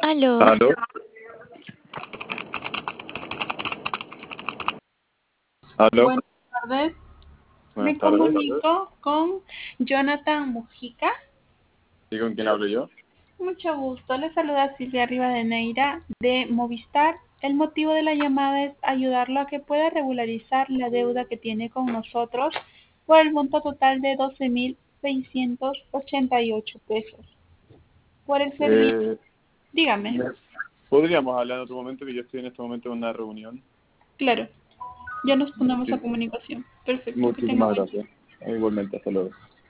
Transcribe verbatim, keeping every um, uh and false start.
Aló. ¿Aló? ¿Aló? Buenas tardes. Buenas Me tardes. comunico con Jonathan Mujica. ¿Y con quién hablo yo? Mucho gusto. Le saluda Silvia Rivadeneira de Movistar. El motivo de la llamada es ayudarlo a que pueda regularizar la deuda que tiene con nosotros por el monto total de doce mil seiscientos ochenta y ocho pesos. Por el servicio, Eh, dígame. me- ¿Podríamos hablar en otro momento que yo estoy en este momento en una reunión? Claro, ya nos ponemos a Muchis- comunicación. Perfecto, que tenga Muchísimas buen día. gracias. Igualmente, hasta luego.